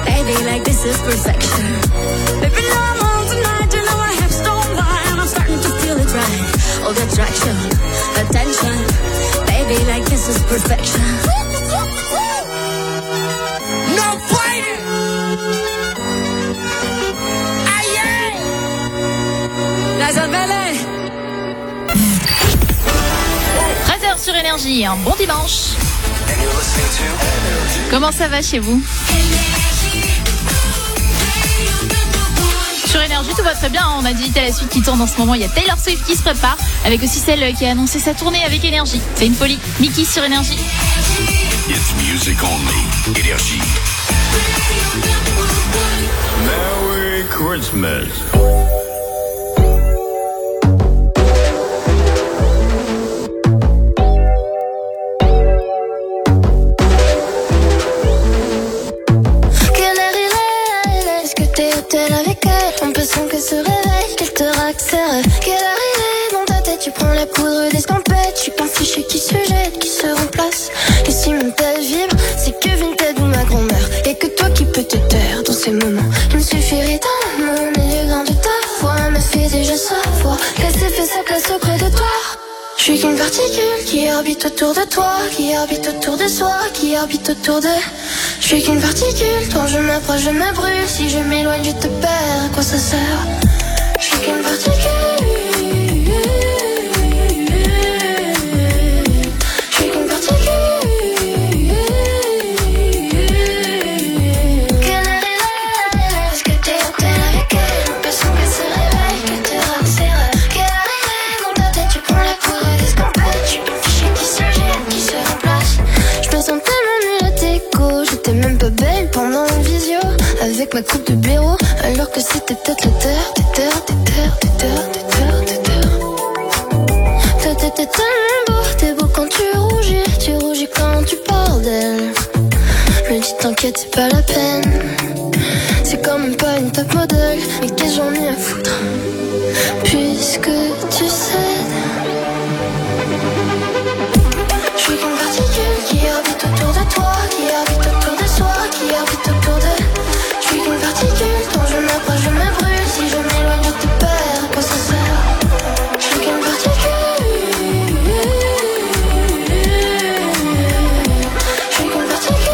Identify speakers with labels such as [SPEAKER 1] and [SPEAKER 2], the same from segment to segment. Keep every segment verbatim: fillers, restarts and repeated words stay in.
[SPEAKER 1] Baby, like this is perfection. Baby, now I'm on tonight, you know my hips don't lie, and I'm starting to feel it right. All the attraction, attention. Baby, like this is perfection. No fighting. Aïe aïe. La Isabelle.
[SPEAKER 2] treize heures sur Énergie, un bon dimanche. Comment ça va chez vous? Sur Énergie, tout va très bien. On a dit à la suite qui tourne en ce moment. Il y a Taylor Swift qui se prépare, avec aussi celle qui a annoncé sa tournée avec Énergie. C'est une folie. Mickey sur Énergie.
[SPEAKER 3] It's music only. Énergie. Merry Christmas.
[SPEAKER 4] L'impression qu'elle se réveille, qu'elle te raccère. Quelle arrivée dans ta tête, tu prends la poudre d'escampette. Je suis qu'un fichier qui se jette, qui se remplace. Et si mon tel vibre, c'est que Vinted ou ma grand-mère. Et que toi qui peux te taire dans ces moments. Il me suffirait d'un mot, mais le grain de ta voix me fait déjà savoir qu'elle s'est fait sa place auprès de toi. Je suis qu'une particule qui orbite autour de toi, qui orbite autour de soi, qui orbite autour de... Je suis qu'une particule, quand je m'approche je me brûle. Si je m'éloigne je te perds, à quoi ça sert? Je suis qu'une particule. Je suis qu'une particule. Qu'elle arrive, est-ce que t'es hôtel avec elle? L'impression qu'elle se réveille, qu'elle te raccère. Qu'elle arrive, dans ta tête tu prends la poudre d'escampette. Je suis qu'un fichier qui se jette, qui se remplace. Je me sens tellement nulle à tes coups. J'étais même pas belle pendant une visio avec ma coupe de blaireau, alors que c'était peut-être le terre, tes terres, tes terres, tes terres, tes terres, tes terres. Toi t'étais tellement beau, t'es beau quand tu rougis, tu rougis quand tu parles d'elle. Je me dis t'inquiète c'est pas la peine, c'est quand même pas une top modèle, mais qu'est-ce que j'en ai à foutre, puisque tu cèdes. Je suis qu'une particule qui orbite autour de toi, qui orbite autour de soi, qui orbite autour de... Je suis qu'une particule, quand je m'approche je me brûle. Si je m'éloigne je te perds, à quoi ça sert? Je suis qu'une particule. Je suis qu'une particule.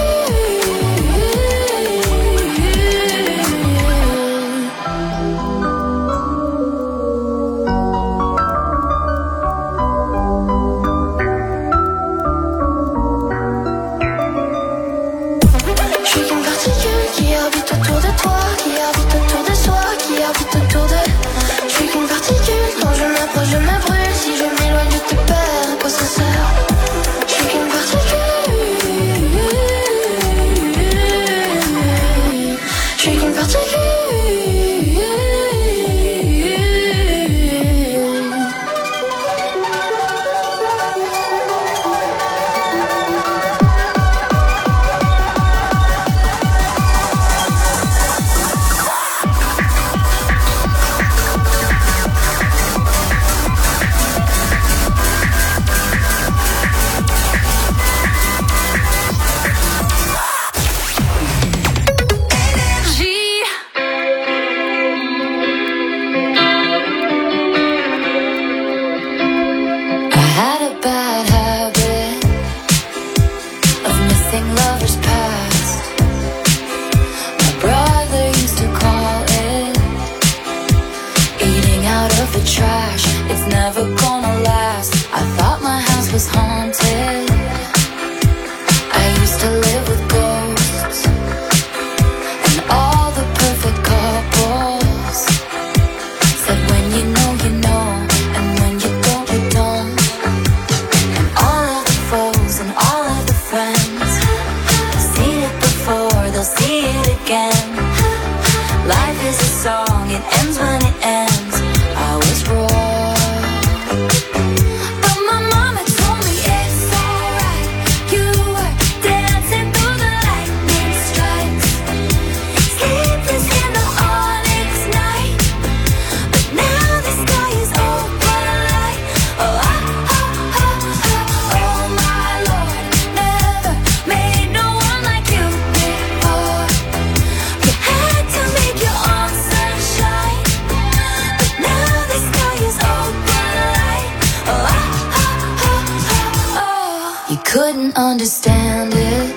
[SPEAKER 4] couldn't understand it,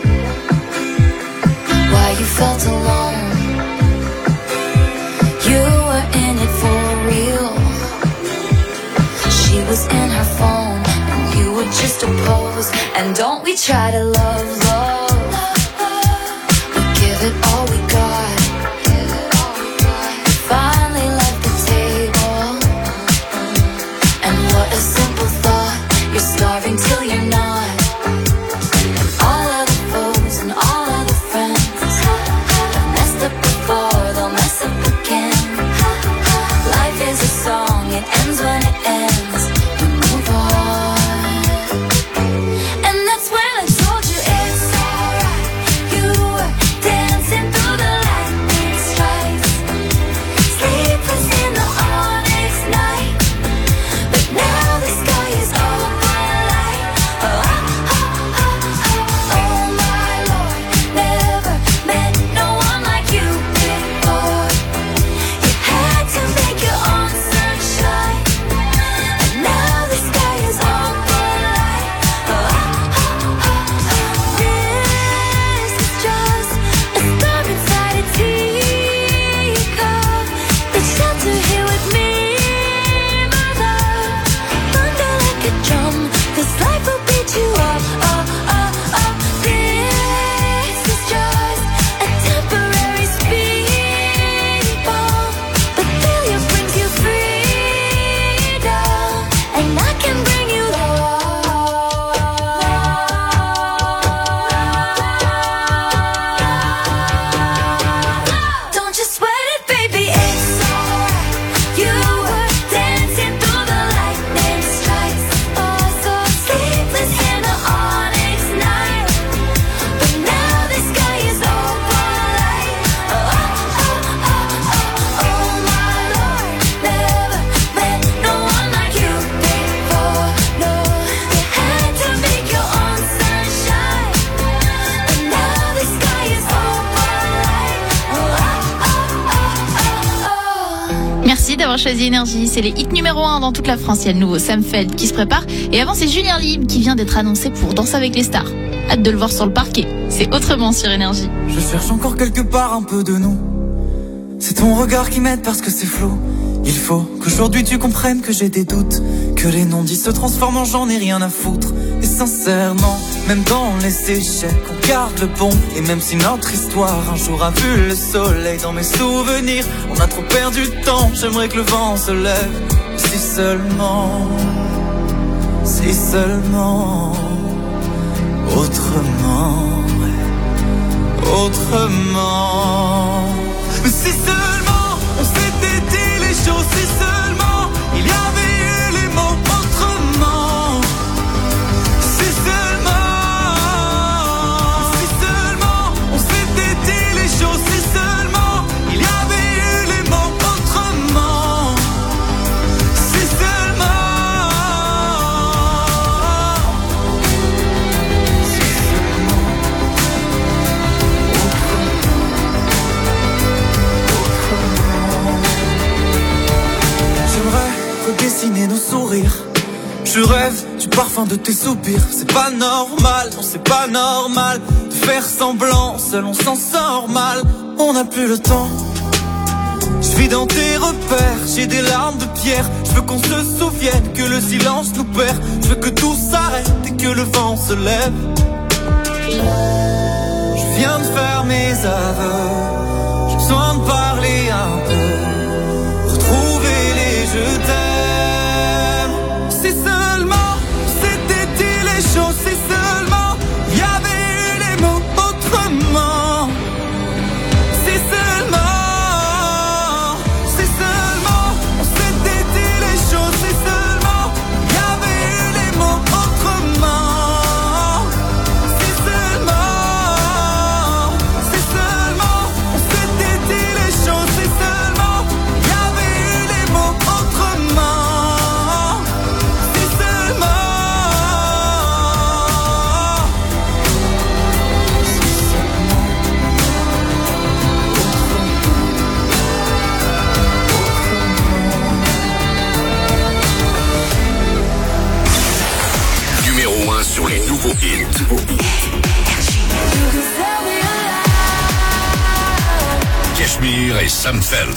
[SPEAKER 4] why you felt alone. You were in it for real. She was in her phone and you were just a pose. And don't we try to love, love, we give it all we got. Finally left the table, and what a simple thought. You're starving till you're not. And all of the foes and all of the friends have messed up before, they'll mess up again. Life is a song, it ends when it ends. We move on. And that's when I told you it's alright. You were dancing through the lightning strikes, sleepless in the onyx night. But now the sky is overlight. Oh, oh, oh, oh, oh, oh my Lord, never met no one like you before. You had to make your own sunshine, and now the sky is overlight. Oh, oh, oh, oh, oh. This is just a storm inside a teacup. Let's shelter here with me, my love. Thunder like a drum, 'cause life will beat you up. Oh, oh, oh. This is just a temporary speed bump, but failure brings you freedom, and I can bring you love. Don't you sweat it, baby, it's alright. You were dancing through the lightning strikes, oh, so sleepless in the onyx night. But now the sky is overlight. Oh, oh, oh, oh, oh, oh my Lord, never met no one like you before. No, you had to make your own sunshine, and now the sky is overlight. Oh, oh, oh, oh, oh.
[SPEAKER 2] Merci d'avoir choisi Énergie. C'est les hits numéro un dans toute la France. Il y a le nouveau Sam Feld qui se prépare. Et avant, c'est Julien Lim qui vient d'être annoncé pour Danser avec les stars. Hâte de le voir sur le parquet. C'est autrement sur Énergie.
[SPEAKER 5] Je cherche encore quelque part un peu de nous. C'est ton regard qui m'aide parce que c'est flou. Il faut qu'aujourd'hui tu comprennes que j'ai des doutes, que les non-dits se transforment en j'en ai rien à foutre. Et sincèrement, même dans les échecs, on garde le bon. Et même si notre histoire un jour a vu le soleil, dans mes souvenirs, on a trop perdu de temps. J'aimerais que le vent se lève. Si seulement, si seulement, autrement, autrement. Mais si seulement on s'était dit les choses, si seulement il y avait eu les mots autrement. Si seulement, si seulement on s'était dit les choses, si seulement il y avait eu les mots autrement. Si seulement, si seulement, j'aimerais redessiner nos sourires. Je rêve du parfum de tes soupirs. C'est pas normal, non c'est pas normal de faire semblant, seul on s'en sort mal. On n'a plus le temps. Je vis dans tes repères, j'ai des larmes de pierre. Je veux qu'on se souvienne que le silence nous perd. Je veux que tout s'arrête et que le vent se lève. Je viens de faire mes aveux, j'ai besoin de parler un peu, retrouver les je t'aime. Si seulement c'était dit les choses, si seulement il y avait eu les mots autrement. Si seulement, si seulement on s'était dit les choses, si seulement il y avait eu les mots autrement. Si seulement, si seulement,
[SPEAKER 3] Cachemire et Sam Feld.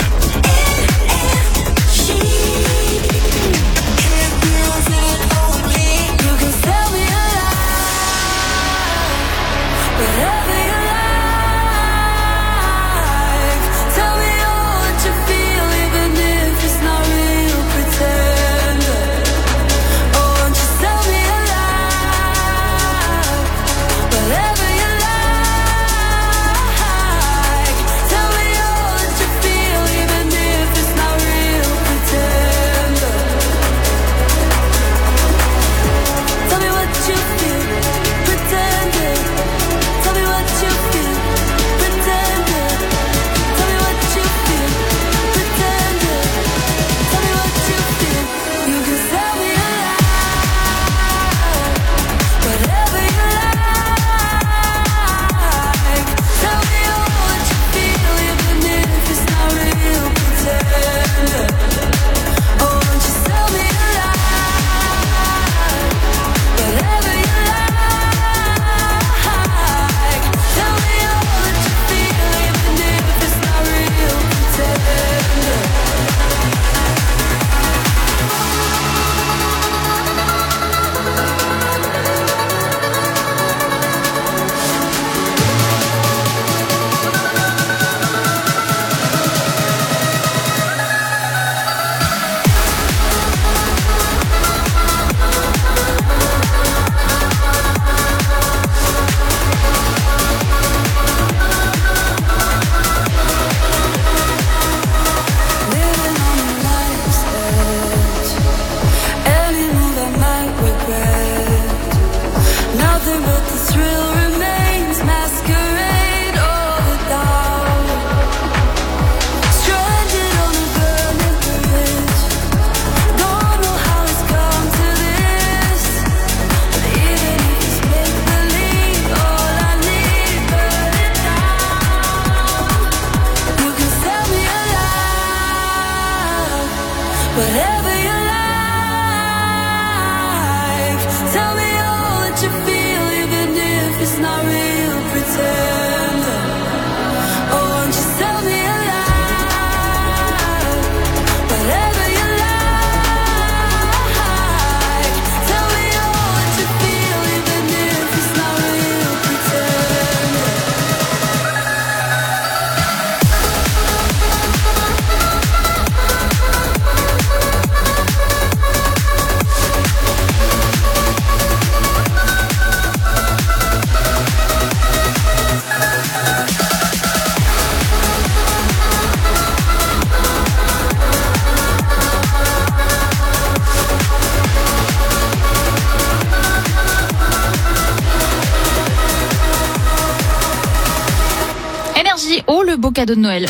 [SPEAKER 2] Oh, le beau cadeau de Noël.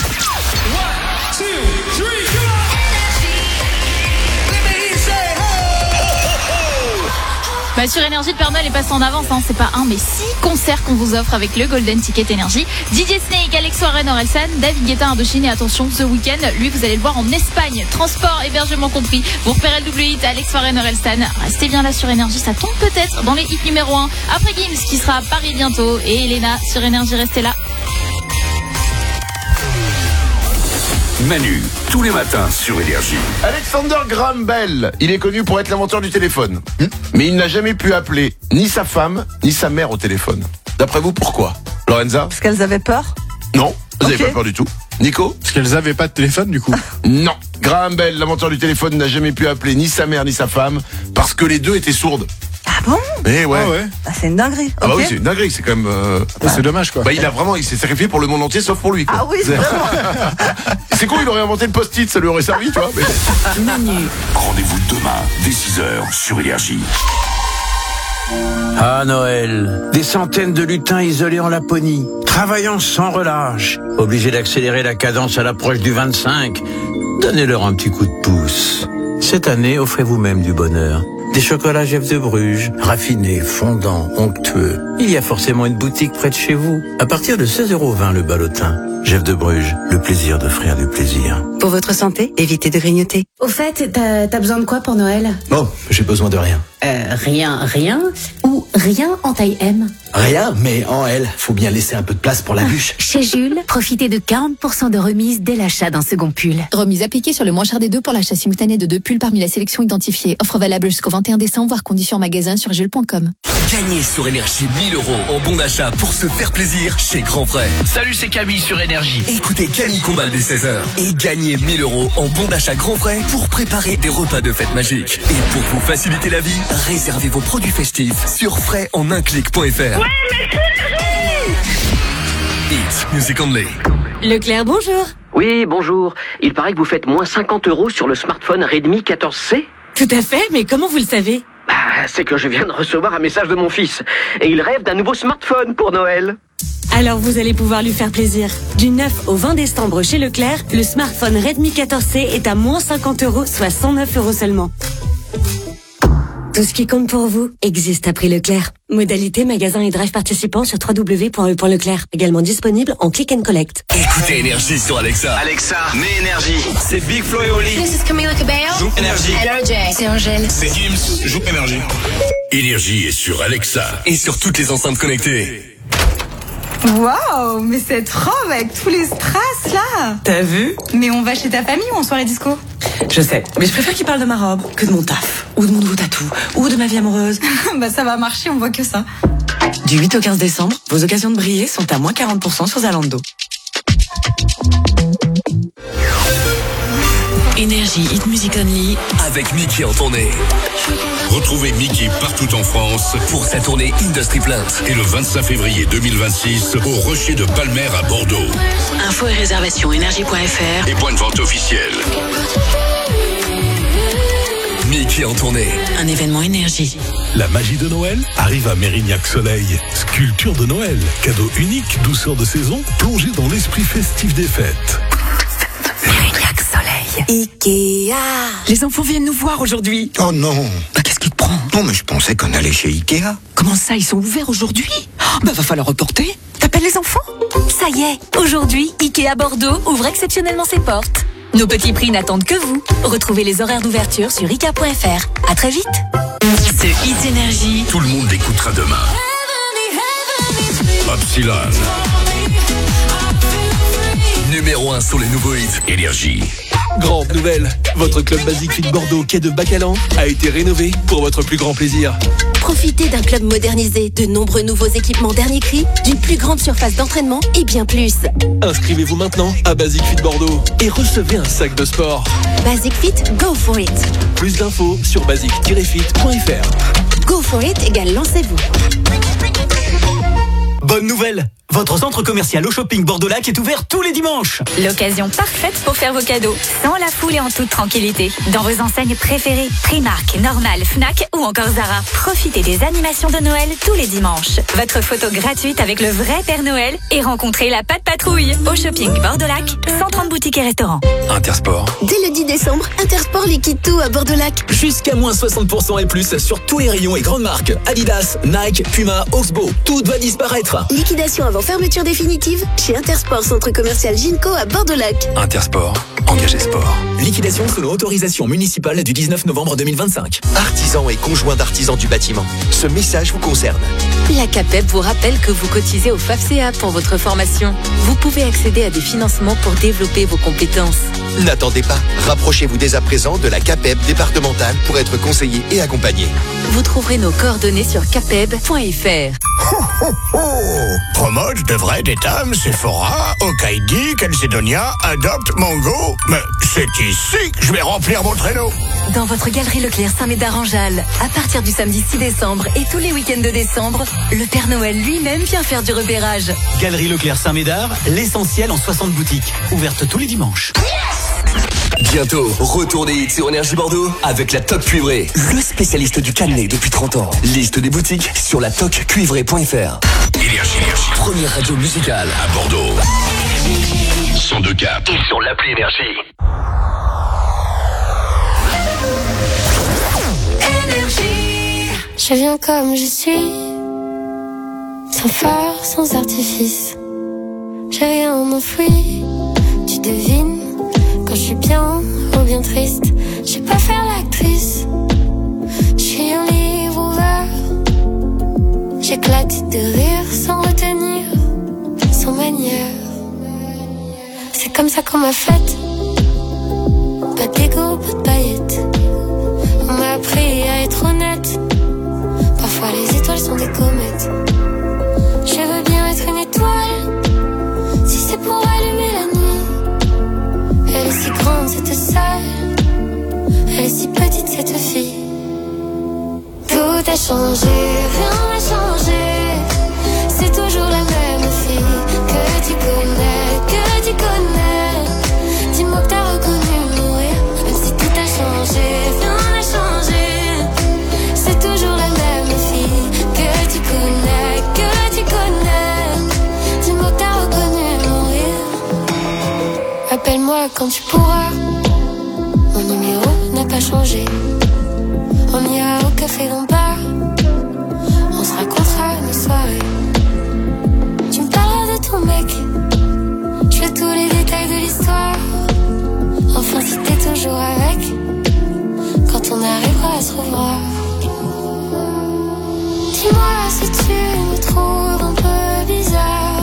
[SPEAKER 2] Bah sur Énergie, le Père Noël est passé en avance, hein. C'est pas un mais six concerts qu'on vous offre avec le Golden Ticket Énergie. D J Snake, Alex Warren, Orelsan, David Guetta, Indochine et attention, The Weeknd, lui vous allez le voir en Espagne. Transport, hébergement compris. Vous repérez le double hit, Alex Warren, Orelsan. Restez bien là sur Énergie, ça tombe peut-être dans les hits numéro un. Après Gims qui sera à Paris bientôt et Elena sur Énergie, restez là.
[SPEAKER 3] Manu, tous les matins sur Énergie.
[SPEAKER 6] Alexander Graham Bell, il est connu pour être l'inventeur du téléphone. Hmm Mais il n'a jamais pu appeler ni sa femme, ni sa mère au téléphone. D'après vous, pourquoi? Lorenza?
[SPEAKER 7] Parce qu'elles avaient peur?
[SPEAKER 6] Non, vous n'avez
[SPEAKER 7] okay.
[SPEAKER 6] pas peur du tout. Nico?
[SPEAKER 8] Parce qu'elles avaient pas de téléphone, du coup.
[SPEAKER 6] Non. Graham Bell, l'inventeur du téléphone, n'a jamais pu appeler ni sa mère, ni sa femme, parce que les deux étaient sourdes.
[SPEAKER 7] Ah bon?
[SPEAKER 6] Eh ouais.
[SPEAKER 8] Ah ouais.
[SPEAKER 7] Ah, c'est une dinguerie.
[SPEAKER 6] Ah bah
[SPEAKER 7] okay.
[SPEAKER 6] oui, c'est une dinguerie, c'est quand même... Euh...
[SPEAKER 8] Bah, c'est dommage, quoi.
[SPEAKER 6] Bah il a vraiment, il s'est sacrifié pour le monde entier, sauf pour lui, quoi.
[SPEAKER 7] Ah oui, c'est vraiment...
[SPEAKER 6] C'est con, il aurait inventé le post-it, ça lui aurait servi, tu vois. Mais...
[SPEAKER 1] Manu.
[SPEAKER 3] Rendez-vous demain, dès six heures, sur Énergie.
[SPEAKER 9] Ah Noël, des centaines de lutins isolés en Laponie, travaillant sans relâche, obligés d'accélérer la cadence à l'approche du vingt-cinq. Donnez-leur un petit coup de pouce. Cette année, offrez vous-même du bonheur. Des chocolats Jeff de Bruges, raffinés, fondants, onctueux. Il y a forcément une boutique près de chez vous. À partir de seize euros vingt le ballotin. Jeff de Bruges, le plaisir d'offrir du plaisir.
[SPEAKER 10] Pour votre santé, évitez de grignoter.
[SPEAKER 11] Au fait, t'as, t'as besoin de quoi pour Noël?
[SPEAKER 8] Oh, j'ai besoin de rien.
[SPEAKER 11] Euh, rien, rien ou rien en taille M?
[SPEAKER 12] Rien, mais en L. Faut bien laisser un peu de place pour la bûche.
[SPEAKER 13] Chez Jules, profitez de quarante pour cent de remise dès l'achat d'un second pull.
[SPEAKER 14] Remise appliquée sur le moins cher des deux pour l'achat simultané de deux pulls parmi la sélection identifiée. Offre valable jusqu'au vingt et un décembre, voire conditions en magasin sur jules point com.
[SPEAKER 15] Gagnez sur Énergie mille euros en bon d'achat pour se faire plaisir chez Grand Frais.
[SPEAKER 16] Salut, c'est Camille sur Énergie.
[SPEAKER 15] Écoutez Camille Combal dès seize heures et gagnez mille euros en bon d'achat Grand Frais pour préparer des repas de fête magiques. Et pour vous faciliter la vie, réservez vos produits festifs sur frais en un clic point f r.
[SPEAKER 17] Ouais, mais
[SPEAKER 15] It's Music Only.
[SPEAKER 18] Leclerc, bonjour.
[SPEAKER 19] Oui, bonjour. Il paraît que vous faites moins cinquante euros sur le smartphone Redmi quatorze C.
[SPEAKER 18] Tout à fait, mais comment vous le savez?
[SPEAKER 19] Bah, c'est que je viens de recevoir un message de mon fils. Et il rêve d'un nouveau smartphone pour Noël.
[SPEAKER 18] Alors vous allez pouvoir lui faire plaisir. Du neuf au vingt décembre chez Leclerc, le smartphone Redmi quatorze C est à moins cinquante euros, soit cent neuf euros seulement. Tout ce qui compte pour vous existe à prix Leclerc. Modalité magasin et drive participants sur w w w point e point leclerc. Également disponible en click and collect.
[SPEAKER 15] Écoutez Énergie sur Alexa.
[SPEAKER 16] Alexa, mets Énergie. C'est Big Flo et Oli.
[SPEAKER 20] This is Camila Cabello.
[SPEAKER 16] Joue Énergie.
[SPEAKER 20] Hello Jay. C'est Angèle.
[SPEAKER 16] C'est Gims. Joue Énergie.
[SPEAKER 3] Énergie est sur Alexa.
[SPEAKER 15] Et sur toutes les enceintes connectées.
[SPEAKER 21] Waouh, mais cette robe avec tous les strass là.
[SPEAKER 10] T'as vu?
[SPEAKER 21] Mais on va chez ta famille ou en soirée disco?
[SPEAKER 10] Je sais, mais je préfère qu'il parle de ma robe que de mon taf, ou de mon nouveau tatou, ou de ma vie amoureuse.
[SPEAKER 21] Bah ça va marcher, on voit que ça.
[SPEAKER 10] Du huit au quinze décembre, vos occasions de briller sont à moins quarante pour cent sur Zalando.
[SPEAKER 18] Énergie Hit Music Only
[SPEAKER 15] avec Mickey en tournée.
[SPEAKER 3] Retrouvez Mickey partout en France
[SPEAKER 15] pour sa tournée Industry Plant.
[SPEAKER 3] Et le vingt-cinq février deux mille vingt-six au Rocher de Palmer à Bordeaux.
[SPEAKER 18] Info et réservation énergie point f r.
[SPEAKER 3] Et point de vente officiel.
[SPEAKER 15] Mickey en tournée.
[SPEAKER 18] Un événement Énergie.
[SPEAKER 22] La magie de Noël arrive à Mérignac Soleil. Sculpture de Noël, cadeau unique, douceur de saison, plongé dans l'esprit festif des fêtes.
[SPEAKER 10] Mérignac Soleil. Ikea. Les enfants viennent nous voir aujourd'hui.
[SPEAKER 23] Oh non.
[SPEAKER 10] Bah qu'est-ce qui te prend?
[SPEAKER 23] Non mais je pensais qu'on allait chez Ikea.
[SPEAKER 10] Comment ça, ils sont ouverts aujourd'hui? Bah va falloir reporter. T'appelles les enfants?
[SPEAKER 13] Ça y est, aujourd'hui, Ikea Bordeaux ouvre exceptionnellement ses portes. Nos petits prix n'attendent que vous. Retrouvez les horaires d'ouverture sur ikea point f r. À très vite.
[SPEAKER 18] Ce Hit Énergie.
[SPEAKER 3] Tout le monde l'écoutera demain. Upsilon.
[SPEAKER 15] Numéro un sur les nouveaux hits.
[SPEAKER 3] Énergie.
[SPEAKER 24] Grande nouvelle, votre club Basic Fit Bordeaux quai de Bacalan a été rénové pour votre plus grand plaisir.
[SPEAKER 25] Profitez d'un club modernisé, de nombreux nouveaux équipements dernier cri, d'une plus grande surface d'entraînement et bien plus.
[SPEAKER 24] Inscrivez-vous maintenant à Basic Fit Bordeaux et recevez un sac de sport.
[SPEAKER 25] Basic Fit, go for it.
[SPEAKER 24] Plus d'infos sur basic tiret fit point f r.
[SPEAKER 25] Go for it égale lancez-vous.
[SPEAKER 12] Bonne nouvelle! Votre centre commercial au shopping Bordeaux-Lac est ouvert tous les dimanches.
[SPEAKER 13] L'occasion parfaite pour faire vos cadeaux, sans la foule et en toute tranquillité. Dans vos enseignes préférées, Primark, Normal, Fnac ou encore Zara. Profitez des animations de Noël tous les dimanches. Votre photo gratuite avec le vrai Père Noël et rencontrez la patte patrouille. Au shopping Bordeaux-Lac, cent trente boutiques et restaurants.
[SPEAKER 15] Intersport.
[SPEAKER 25] Dès le dix décembre, Intersport liquide tout à Bordeaux-Lac.
[SPEAKER 12] Jusqu'à moins soixante pour cent et plus sur tous les rayons et grandes marques. Adidas, Nike, Puma, Oxbow, tout doit disparaître.
[SPEAKER 25] Liquidation avant fermeture définitive chez Intersport Centre Commercial Ginko à Bordeaux-Lac.
[SPEAKER 15] Intersport, engagé sport.
[SPEAKER 12] Liquidation sous autorisation municipale du dix-neuf novembre deux mille vingt-cinq.
[SPEAKER 26] Artisans et conjoints d'artisans du bâtiment, ce message vous concerne.
[SPEAKER 27] La CAPEB vous rappelle que vous cotisez au FAFSEA pour votre formation. Vous pouvez accéder à des financements pour développer vos compétences.
[SPEAKER 26] N'attendez pas, rapprochez-vous dès à présent de la CAPEB départementale pour être conseillé et accompagné.
[SPEAKER 27] Vous trouverez nos coordonnées sur capeb point f r.
[SPEAKER 23] Oh, oh, oh. Promote de vraies des dames, Sephora, Okaidi, Calcedonia, Adopt, Mango. Mais c'est ici que je vais remplir mon traîneau.
[SPEAKER 27] Dans votre galerie Leclerc Saint-Médard-en-Jalles, à partir du samedi six décembre et tous les week-ends de décembre, le Père Noël lui-même vient faire du repérage.
[SPEAKER 12] Galerie Leclerc Saint-Médard, l'essentiel en soixante boutiques. Ouverte tous les dimanches.
[SPEAKER 15] Bientôt, retour des hits sur Énergie Bordeaux avec la Toc Cuivrée, le spécialiste du cannelé depuis trente ans. Liste des boutiques sur la toc cuivrée point f r.
[SPEAKER 3] Énergie, énergie.
[SPEAKER 15] Première radio musicale
[SPEAKER 3] à Bordeaux. cent deux quatre.
[SPEAKER 15] Et sur l'appli Énergie.
[SPEAKER 1] Énergie.
[SPEAKER 2] Je viens comme je suis, sans phare, sans artifice. J'ai rien enfoui, tu devines quand je suis bien ou bien triste. Je sais pas faire l'actrice, je suis un livre ouvert. J'éclate de rire sans retenir, sans manière. C'est comme ça qu'on m'a faite, pas d'égo, pas de paillettes. On m'a appris à être honnête, parfois les étoiles sont des comètes. Je veux bien être une étoile, si c'est pour allumer la nuit. Elle est si grande cette salle, elle est si petite cette fille. Tout a changé, rien n'a changé. C'est toujours la même fille que tu connais, que tu connais. Dis-moi que t'as reconnu mourir, même si tout a changé, rien n'a changé. C'est toujours la même fille que tu connais, que tu connais. Dis-moi que t'as reconnu mourir. Appelle-moi quand tu pourras, mon numéro n'a pas changé. On ira au café dans le bar, on se racontera nos soirées. Tu me parleras de ton mec, je veux tous les détails de l'histoire. Enfin si t'es toujours avec, quand on arrivera à se revoir. Dis-moi si tu me trouves un peu bizarre,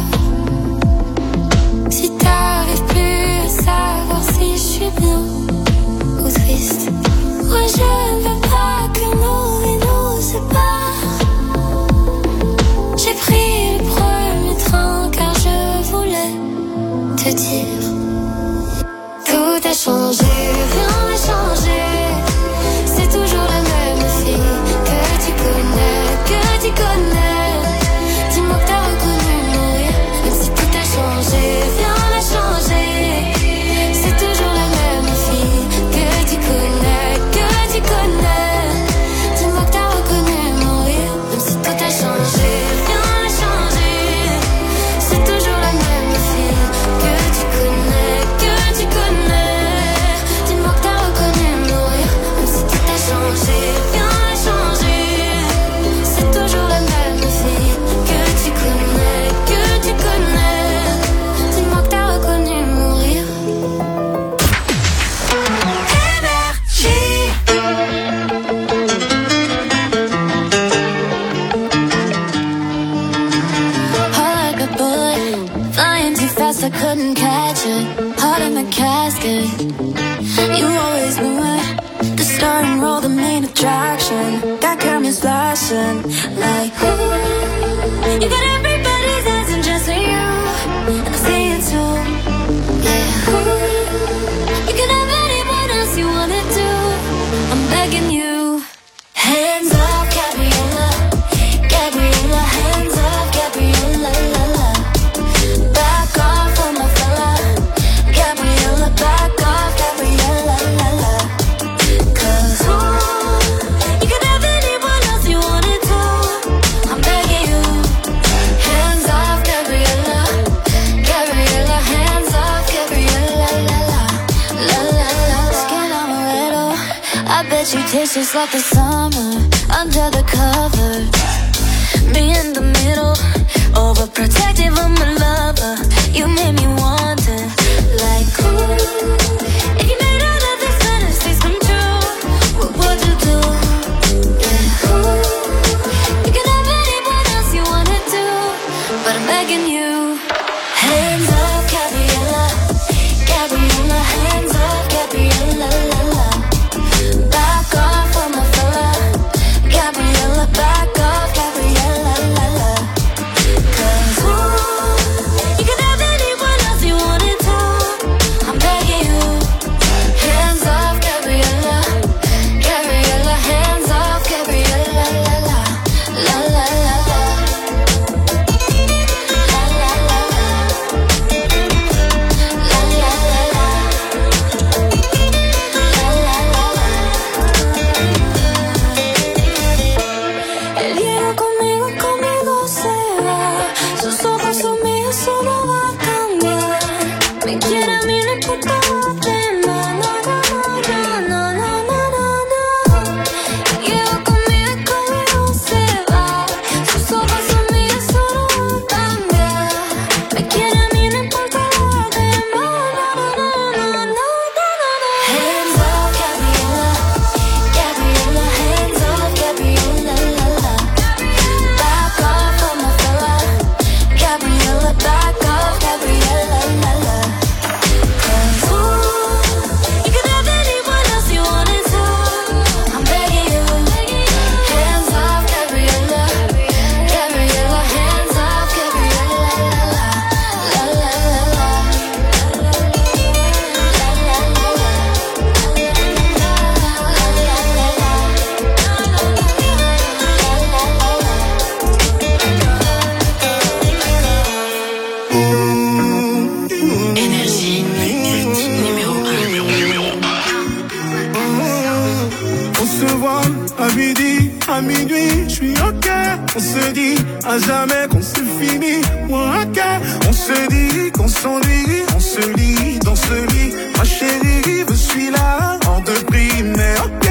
[SPEAKER 2] si t'arrives plus à savoir si je suis bien ou triste. Moi je ne veux pas que nos vies nous séparent. J'ai pris le premier train car je voulais te dire. Tout a changé, rien n'a changé. C'est toujours la même fille que tu connais, que tu connais. Dis-moi que t'as reconnu mourir, même si tout a changé, rien n'a changé. C'est toujours la même fille que tu connais, que tu connais. Dis-moi que t'as reconnu mourir, même si tout a changé, rien n'a changé. C'est toujours la même fille que tu connais, que tu connais. Dis-moi que t'as reconnu mourir, même si tout a changé, rien n'a changé. C'est toujours la même fille que tu connais, que tu connais. Dis-moi que t'as reconnu mourir.
[SPEAKER 1] Heart like a bullet, flying too fast, I couldn't catch it. Heart in the casket, you always knew it. The starting role, the main attraction. Got cameras flashing, like ooh. You got everybody's eyes and just you, and I see it too. Yeah, ooh. You can have anyone else you wanna do. I'm begging you. Hands up, Gabriella, Gabriella, hands up, Gabriella, la la. Back off on my fella, Gabriella, back off, Gabriella, la la. Cause ooh, you can have anyone else you wanna do. I'm begging you. Hands off, Gabriella, Gabriella, hands off, Gabriella, la la. La la la. Skin amaretto, I bet you taste just like the summer under the covers. Me in the middle, overprotective of my lover. You made me want it, like ooh. If you made all of these fantasies come true, what would you do? Yeah, ooh. You can have anyone else you wanna do, but I'm begging you. Hands up, Gabriella, Gabriella, hands up, Gabriella, la la. Back off on my fella, Gabriella, back off, Gabriella, la la. Cause ooh, you can have anyone else
[SPEAKER 4] à jamais qu'on c'est fini. Ouais, ok, on se dit qu'on s'ennuie, on se lit dans ce lit. Ma chérie, je suis là, en te prie, mais ok.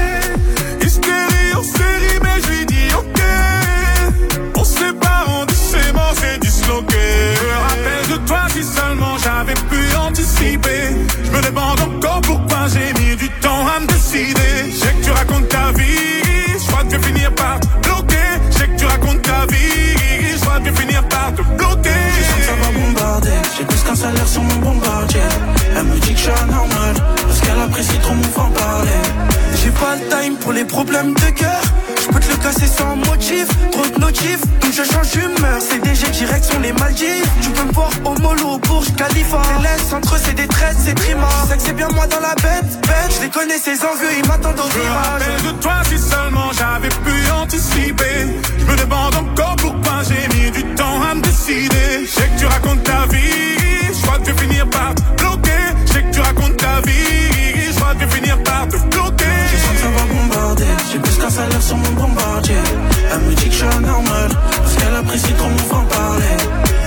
[SPEAKER 4] Hystérie, on série, mais je lui dis ok. On se sépare, on dit c'est mort, c'est disloqué. Je me rappelle de toi si seulement j'avais pu anticiper. Je me demande encore pourquoi j'ai mis du temps à me décider. Je sais que tu racontes ta vie, je crois que tu vas finir par te bloquer. Je sais que tu racontes ta vie, je crois que tu vas finir par te bloquer.
[SPEAKER 5] Je sens que ça va bombarder, j'ai plus qu'un salaire sur mon bombardier. Elle me dit que je suis anormal, parce qu'elle apprécie trop mon franc-parler. J'ai pas le time pour les problèmes de cœur. Je peux te le casser sans motif, trop de notifs, donc je change d'humeur. C D G direction les Maldives. Tu peux me voir au mollo, au Burj Khalifa. Les laisse entre eux c'est des traites, c'est prima. Tu sais que c'est bien moi dans la bête, bête. Je les connais ces envieux, ils m'attendent au
[SPEAKER 4] virage. Je me rappelle de toi si seulement j'avais pu anticiper. Je me demande encore pourquoi j'ai mis du temps à me décider. Je sais que tu racontes ta vie, je crois que tu vas finir par te bloquer. Je sais que tu racontes ta vie, je crois que tu vas finir par te bloquer.
[SPEAKER 5] Je sens que ça va bombarder, j'ai plus qu'un salaire sur mon bombardier. Elle me dit que je suis anormal, parce qu'elle apprécie trop mon franc-parler.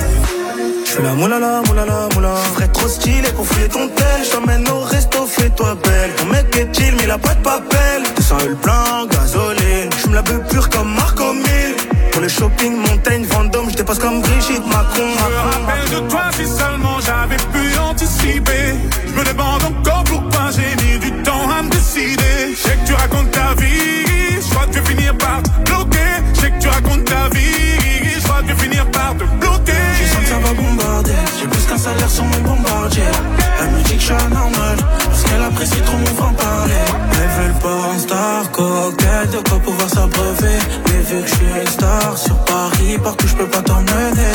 [SPEAKER 5] Je fais la moulala, moulala, moula. Je ferais trop stylé pour fouiller ton tel. Je t'emmène au resto, fais-toi belle. Ton mec est chill, mais il a pas de papel. deux cents le plein, gasoline. Je me la veux pure comme Marco Mille. Pour le shopping, montagne, Vendôme, je dépasse comme Brigitte Macron.
[SPEAKER 4] Je me rappelle de toi si seulement j'avais pu anticiper. Je me demande encore pourquoi j'ai mis du temps à me décider. Je sais que tu racontes ta vie, je crois que tu vas finir par te bloquer. Je sais que tu racontes ta vie, je crois que tu vas finir par te bloquer.
[SPEAKER 5] Je sens que ça va bombarder, j'ai plus qu'un salaire sur mon bombardier. Elle me dit que je suis anormal, parce qu'elle apprécie trop mon franc-parler. Elle veut le port en star, coquette, de quoi pouvoir s'abreuver. Mais vu que je suis une star, sur Paris, partout je peux pas t'emmener.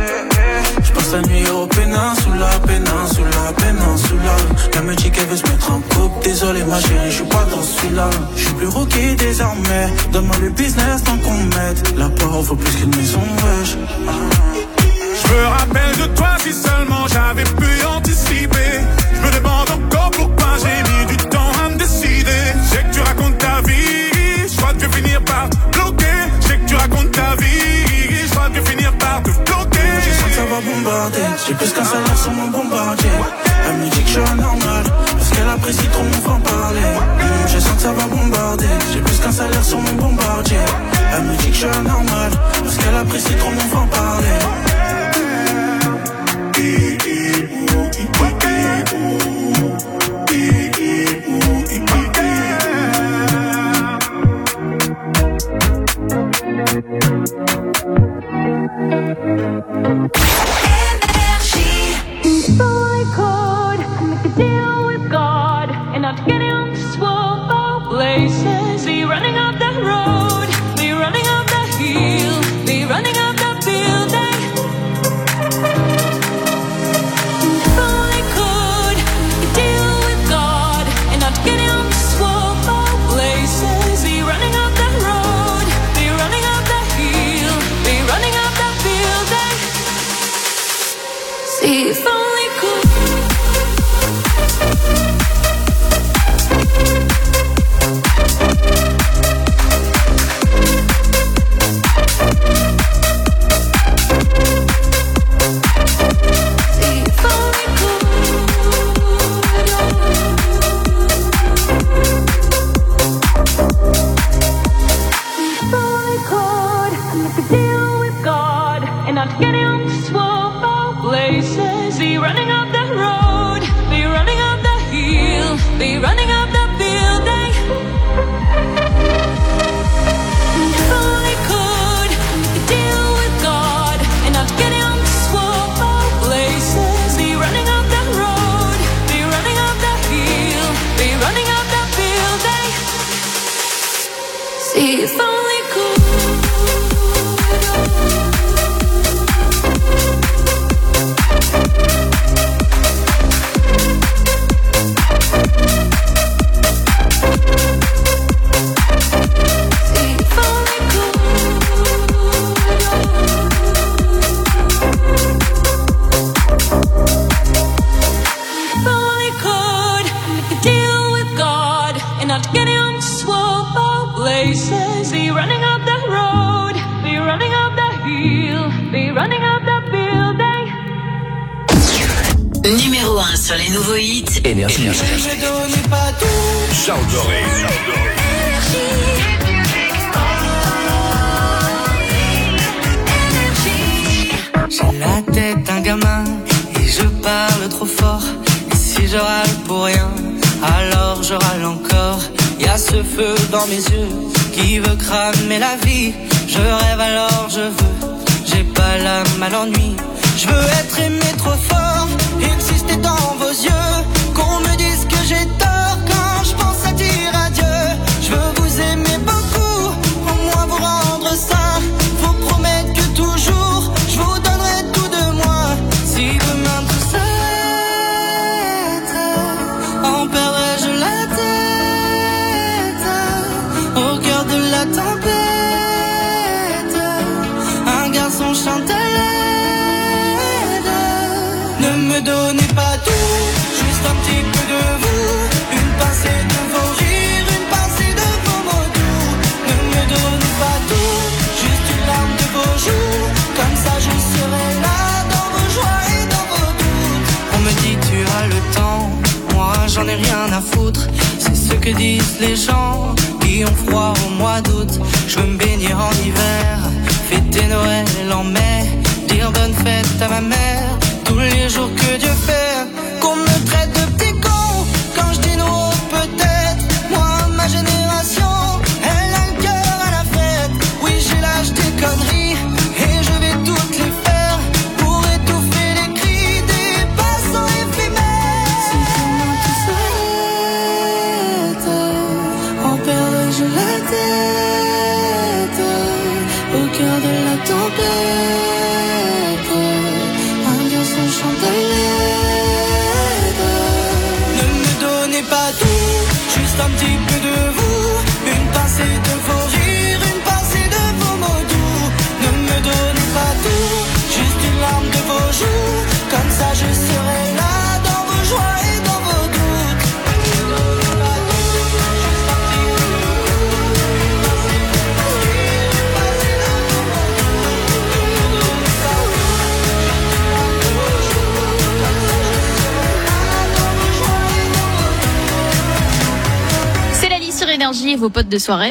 [SPEAKER 5] Je passe la nuit au péninsula, péninsula, péninsula. Elle me dit qu'elle veut se mettre en couple. Désolé ma chérie, je suis pas dans celui-là. Je suis plus rookie désormais. Donne-moi le business tant qu'on mette. La part vaut plus qu'une maison, wesh.
[SPEAKER 4] Je me rappelle de toi si seulement j'avais pu anticiper. Je me demande encore pourquoi j'ai mis du temps à me décider. Je sais que tu racontes ta vie, je crois que tu vas finir par te bloquer. Je sais que tu racontes ta vie, je crois que tu vas finir par te bloquer.
[SPEAKER 5] Je sens que ça va bombarder, j'ai plus qu'un salaire sur mon bombardier. Elle me dit que je suis anormal, parce qu'elle apprécie trop mon franc-parler. mmh, Je sens que ça va bombarder, j'ai plus qu'un salaire sur mon bombardier. Elle me dit que je suis anormal, parce qu'elle apprécie trop mon franc-parler.
[SPEAKER 10] Numéro un sur les nouveaux hits.
[SPEAKER 3] Énergie.
[SPEAKER 5] Ne me donnez pas tout.
[SPEAKER 3] Charles Doré.
[SPEAKER 5] J'ai la tête d'un gamin et je parle trop fort. Et si je râle pour rien, alors je râle encore. Y'a ce feu dans mes yeux qui veut cramer la vie. Je rêve alors je veux, j'ai pas l'âme à l'ennui. Je veux être aimé trop fort, exister dans vos yeux. Qu'on me dise que j'ai tort quand je pense à dire adieu. Je veux vous aimer beaucoup, au moins vous rendre ça. Vous promettre que toujours je vous donnerai tout de moi. Si demain tout s'arrête, en perdrai-je la tête au cœur de la tempête. Un garçon chante à l'aide. Ne me donnez pas tout, juste un petit peu de vous. Une pincée de vos rires, une pincée de vos mots doux. Ne me donnez pas tout, juste une larme de vos joues. Comme ça je serai là dans vos joies et dans vos doutes. On me dit tu as le temps, moi j'en ai rien à foutre. C'est ce que disent les gens qui ont froid au mois d'août. Je veux me baigner en hiver, fêter Noël en mai, dire bonne fête à ma mère tous les jours que Dieu fait. Qu'on me traite de petit con quand je dis non, peut-être. Moi, ma génération, elle a le cœur à la fête. Oui, j'ai l'âge des conneries et je vais toutes les faire pour étouffer les cris des passants éphémères. Si demain tout s'arrête, en perdrai-je la tête au cœur de la tempête. Un garçon chante à l'aide. Ne me donnez pas tout, juste un petit peu de vous. Une pincée de vos rires, une pincée de vos mots doux. Ne me donnez pas tout, juste une larme de vos joues. Comme ça je serai là dans vos joies et dans vos doutes. Ne me donnez pas tout, juste un petit peu de vous. Une pincée de vos rires, une pincée de vos mots doux. Ne me donnez pas tout, juste une larme de vos joues. Comme ça je serai là dans vos joies et dans vos doutes.
[SPEAKER 6] C'est la liste sur Énergie et vos potes de soirée.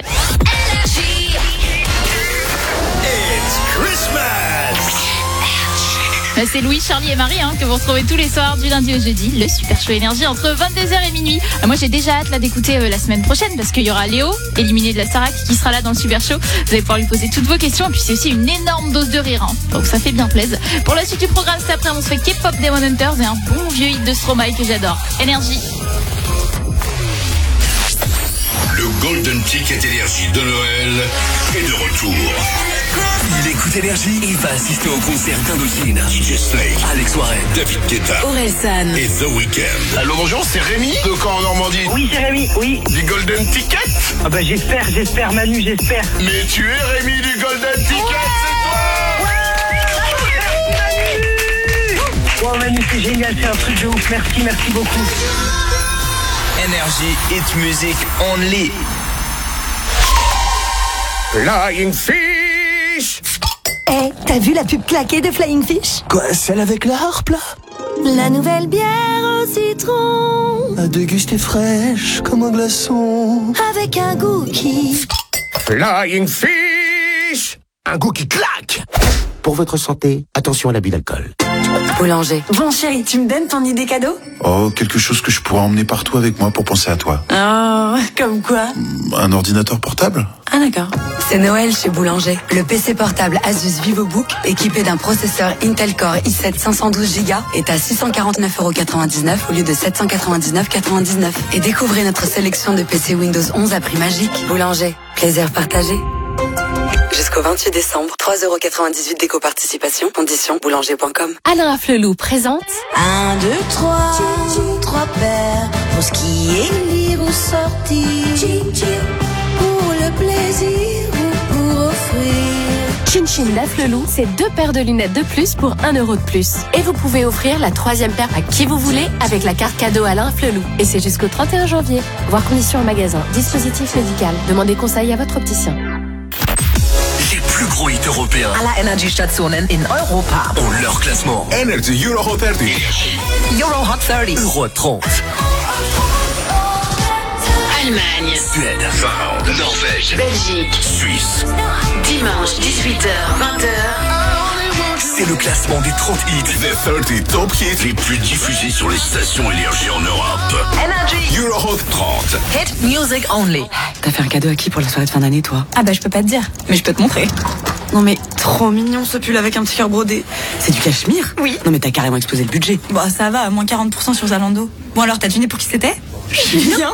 [SPEAKER 3] It's Christmas.
[SPEAKER 6] C'est Louis, Charlie et Marie hein, que vous retrouvez tous les soirs du lundi au jeudi, le Super Show Énergie entre vingt-deux heures et minuit. Moi j'ai déjà hâte là d'écouter euh, la semaine prochaine parce qu'il y aura Léo, éliminé de la Starac, qui sera là dans le Super Show. Vous allez pouvoir lui poser toutes vos questions et puis c'est aussi une énorme dose de rire. Hein. Donc ça fait bien plaisir. Pour la suite du programme, cet après on se fait K-pop Demon Hunters et un bon vieux hit de Stromae que j'adore. Énergie.
[SPEAKER 3] Le Golden Ticket Énergie de Noël est de retour.
[SPEAKER 15] Il écoute Énergie, il va assister au concert d'Indochine.
[SPEAKER 3] D J Snake,
[SPEAKER 15] Alex Warren,
[SPEAKER 3] David Guetta,
[SPEAKER 10] Orelsan
[SPEAKER 3] et The Weeknd.
[SPEAKER 16] Allô, bonjour, c'est Rémi de Caen en Normandie.
[SPEAKER 7] Oui, c'est Rémi, oui.
[SPEAKER 16] Du Golden Ticket.
[SPEAKER 7] Ah bah j'espère, j'espère Manu, j'espère.
[SPEAKER 16] Mais tu es Rémi du Golden Ticket, c'est toi.
[SPEAKER 7] Wow Manu, c'est génial, c'est un truc de ouf. Merci, merci beaucoup.
[SPEAKER 8] Énergie, hit music only.
[SPEAKER 23] Flying Fish.
[SPEAKER 9] Eh, hey, t'as vu la pub claquée de Flying Fish?
[SPEAKER 15] Quoi, celle avec la harpe là?
[SPEAKER 9] La nouvelle bière au citron,
[SPEAKER 15] à déguster fraîche comme un glaçon,
[SPEAKER 9] avec un goût qui...
[SPEAKER 23] Flying Fish. Un goût qui claque.
[SPEAKER 11] Pour votre santé, attention à l'abus d'alcool.
[SPEAKER 9] Boulanger. Bon chéri, tu me donnes ton idée cadeau?
[SPEAKER 14] Oh, quelque chose que je pourrais emmener partout avec moi pour penser à toi.
[SPEAKER 9] Oh, comme quoi?
[SPEAKER 14] Un ordinateur portable?
[SPEAKER 9] Ah d'accord. C'est Noël chez Boulanger. Le P C portable Asus VivoBook, équipé d'un processeur Intel Core i sept cinq cent douze giga, est à six cent quarante-neuf euros quatre-vingt-dix-neuf au lieu de sept cent quatre-vingt-dix-neuf euros quatre-vingt-dix-neuf. Et découvrez notre sélection de P C Windows onze à prix magique. Boulanger. Plaisir partagé. Jusqu'au vingt-huit décembre, trois euros quatre-vingt-dix-huit d'éco-participation, conditions boulanger point com.
[SPEAKER 17] Alain Afflelou présente
[SPEAKER 28] Un, deux, trois, trois paires, pour ce qui est lire ou sortir, pour le plaisir ou pour offrir.
[SPEAKER 17] Chin Chin d'Afflelou, c'est deux paires de lunettes de plus pour un euro de plus. Et vous pouvez offrir la troisième paire à qui vous voulez avec la carte cadeau Alain Afflelou. Et c'est jusqu'au trente et un janvier. Voir conditions en magasin. Dispositif médical. Demandez conseil à votre opticien.
[SPEAKER 15] Les plus gros hits européens.
[SPEAKER 10] Aller Energiestationen in Europa.
[SPEAKER 15] Ont leur classement.
[SPEAKER 3] Energy Euro trente.
[SPEAKER 10] Euro Hot trente.
[SPEAKER 15] Euro trente.
[SPEAKER 10] Allemagne,
[SPEAKER 3] Suède, Finlande, Norvège,
[SPEAKER 10] Belgique,
[SPEAKER 3] Suisse.
[SPEAKER 10] dimanche dix-huit heures vingt heures.
[SPEAKER 15] C'est le classement des trente hits.
[SPEAKER 3] Les trente top hits les plus diffusés sur les stations énergie en Europe.
[SPEAKER 10] Energy.
[SPEAKER 3] Euro Hot trente.
[SPEAKER 10] Hit music only.
[SPEAKER 9] T'as fait un cadeau à qui pour la soirée de fin d'année, toi?
[SPEAKER 13] Ah bah je peux pas te dire, mais je peux te montrer.
[SPEAKER 9] Non mais trop mignon ce pull avec un petit cœur brodé. C'est du cachemire?
[SPEAKER 13] Oui.
[SPEAKER 9] Non mais t'as carrément explosé le budget.
[SPEAKER 13] Bon ça va, moins quarante pour cent sur Zalando. Bon alors t'as deviné pour qui c'était? Bien.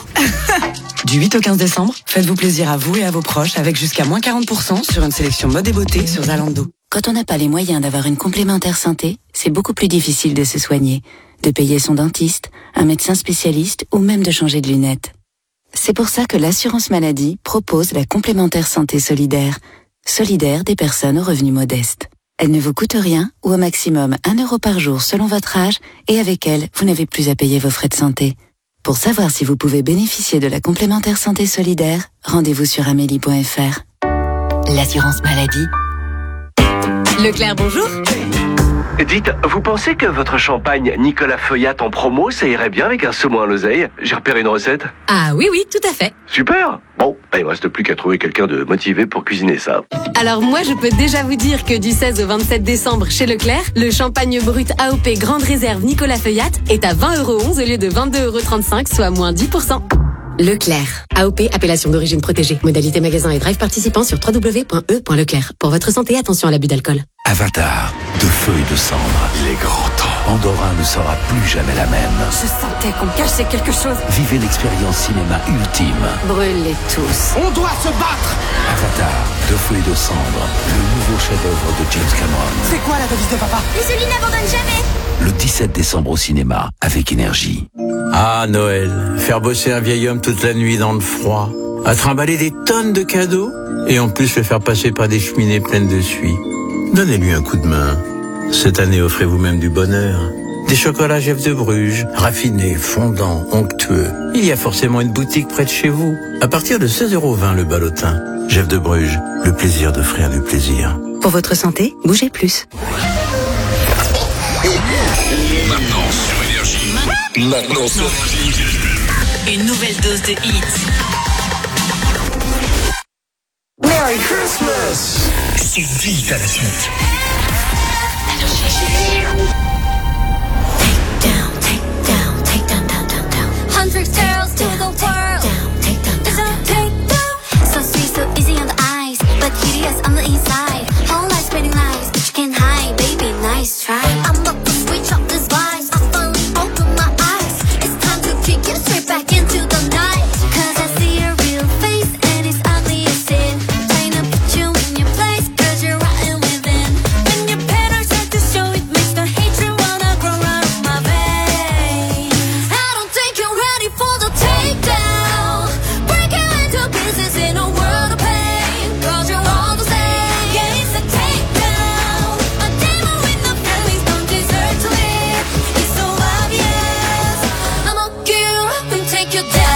[SPEAKER 9] Du huit au quinze décembre, faites-vous plaisir à vous et à vos proches avec jusqu'à moins quarante pour cent sur une sélection mode et beauté sur Zalando.
[SPEAKER 18] Quand on n'a pas les moyens d'avoir une complémentaire santé, c'est beaucoup plus difficile de se soigner, de payer son dentiste, un médecin spécialiste ou même de changer de lunettes. C'est pour ça que l'assurance maladie propose la complémentaire santé solidaire, solidaire des personnes aux revenus modestes. Elle ne vous coûte rien ou au maximum un euro par jour selon votre âge et avec elle, vous n'avez plus à payer vos frais de santé. Pour savoir si vous pouvez bénéficier de la complémentaire santé solidaire, rendez-vous sur amélie point f r. L'assurance maladie.
[SPEAKER 27] Leclerc, bonjour.
[SPEAKER 19] Dites, vous pensez que votre champagne Nicolas Feuillat en promo, ça irait bien avec un saumon à l'oseille? J'ai repéré une recette.
[SPEAKER 27] Ah oui, oui, tout à fait.
[SPEAKER 19] Super. Bon, bah, il ne reste plus qu'à trouver quelqu'un de motivé pour cuisiner ça.
[SPEAKER 27] Alors moi, je peux déjà vous dire que du seize au vingt-sept décembre chez Leclerc, le champagne brut A O P Grande Réserve Nicolas Feuillat est à vingt euros onze au lieu de vingt-deux euros trente-cinq, soit moins dix pour cent. Leclerc. A O P, appellation d'origine protégée. Modalité magasin et drive participant sur w w w point e point leclerc. Pour votre santé, attention à l'abus d'alcool.
[SPEAKER 20] Avatar, de feu et de cendre. Il est grand temps. Pandora ne sera plus jamais la même.
[SPEAKER 27] Je sentais qu'on cachait quelque chose.
[SPEAKER 20] Vivez l'expérience cinéma ultime.
[SPEAKER 27] Brûlez tous.
[SPEAKER 19] On doit se battre.
[SPEAKER 20] Avatar, de feu et de cendre. Le nouveau chef-d'œuvre de James Cameron.
[SPEAKER 19] C'est quoi la devise de papa?
[SPEAKER 1] Les Céline n'abandonne jamais.
[SPEAKER 20] Le dix-sept décembre au cinéma, avec énergie.
[SPEAKER 21] Ah, Noël. Faire bosser un vieil homme toute la nuit dans le froid. À trimballer des tonnes de cadeaux. Et en plus le faire passer par des cheminées pleines de suie. Donnez-lui un coup de main. Cette année, offrez vous-même du bonheur. Des chocolats Jeff de Bruges, raffinés, fondants, onctueux. Il y a forcément une boutique près de chez vous. À partir de seize euros vingt le ballotin. Jeff de Bruges, le plaisir d'offrir du plaisir.
[SPEAKER 18] Pour votre santé, bougez plus.
[SPEAKER 3] Maintenant sur Énergie.
[SPEAKER 15] Maintenant sur Énergie.
[SPEAKER 10] Une nouvelle dose de hits.
[SPEAKER 15] Merry Christmas. C'est vite à la suite.
[SPEAKER 1] Hundred girls to the world. It's a takedown. So sweet, so easy on the eyes, but hideous on the inside. Whole life spreading lies, but you can't hide, baby. Nice try. I'm about to switch up this vibes. I finally open my eyes. It's time to kick it straight back into the night. 'Cause I see your real face and it's ugly as sin. Trying to put you in your place 'cause you're rotten within. When your patterns start to show, it makes the hatred wanna grow out of my veins. I don't think you're ready for the takedown. Break you into pieces in a world of pain. 'Cause you're all the same. Yeah, it's a takedown. A demon with no feelings don't deserve to live. It's so obvious. I'ma get you up and take you down.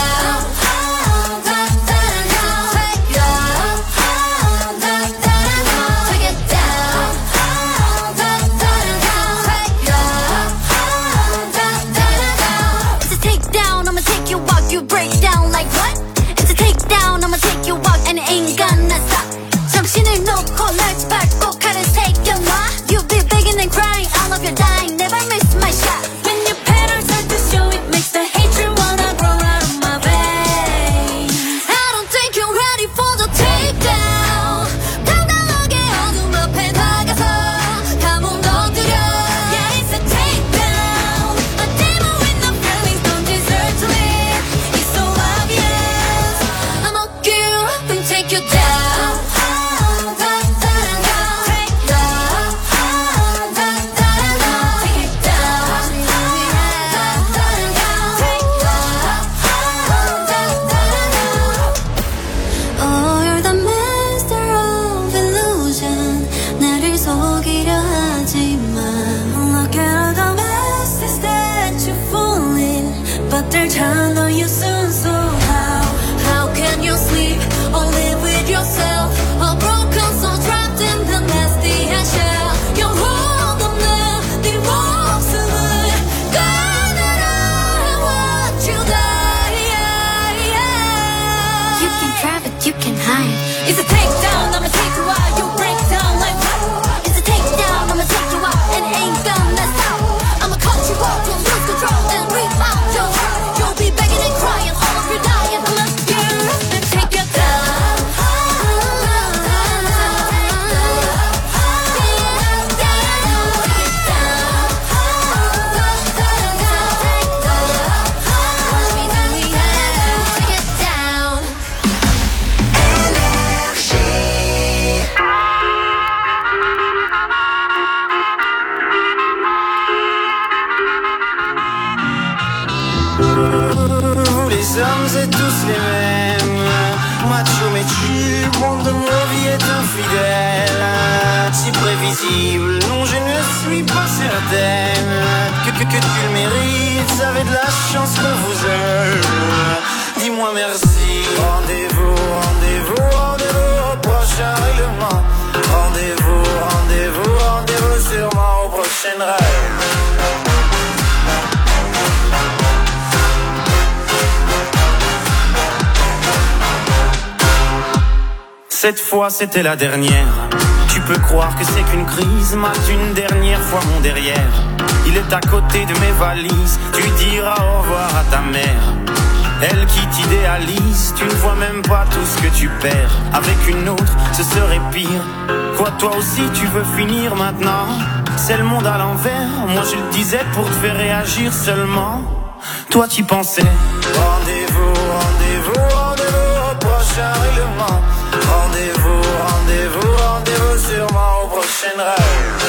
[SPEAKER 1] It's a takedown, I'ma take you out, you break down like what? It's a takedown, I'ma take you out and it ain't gonna stop. 정신을 놓고 let's back, 꼭 칼을 새겨놔. You'll be begging and crying, all of your dying, never miss my shot. When your patterns start to show, it makes the hatred wanna grow out of my veins. I don't think you're ready for the takedown. 당당하게 어둠 앞에 나가서 감옥 넣어두려. Yeah, it's a takedown. A demon with no feelings don't deserve to live. It's so obvious. I'ma get you up and take you down. Oh, you're the master of illusion. 나를 속이려 하지만 look at all the messes that you fall in, but they'll turn on you soon. So how, how can you sleep or live with yourself? A broken soul trapped in the nasty shell. 영혼 없는 네 모습을
[SPEAKER 2] Vous les hommes êtes tous les mêmes. Macho mais tu, monde de ma vie est infidèle. Si prévisible, non je ne suis pas certaine que, que, que tu le mérites, vous avez de la chance que vous aime. Dis-moi merci. Rendez-vous, rendez-vous, rendez-vous au prochain règlement. Rendez-vous, rendez-vous, rendez-vous sûrement au prochain rêve. Cette fois c'était la dernière. Tu peux croire que c'est qu'une crise, mate une dernière fois mon derrière. Il est à côté de mes valises, tu diras au revoir à ta mère. Elle qui t'idéalise, tu ne vois même pas tout ce que tu perds. Avec une autre, ce serait pire. Quoi, toi aussi tu veux finir maintenant? C'est le monde à l'envers, moi je le disais pour te faire réagir seulement. Toi tu pensais. Rendez-vous, rendez-vous, rendez-vous au prochain règlement. Rendez-vous, rendez-vous, rendez-vous sûrement au prochain rêve.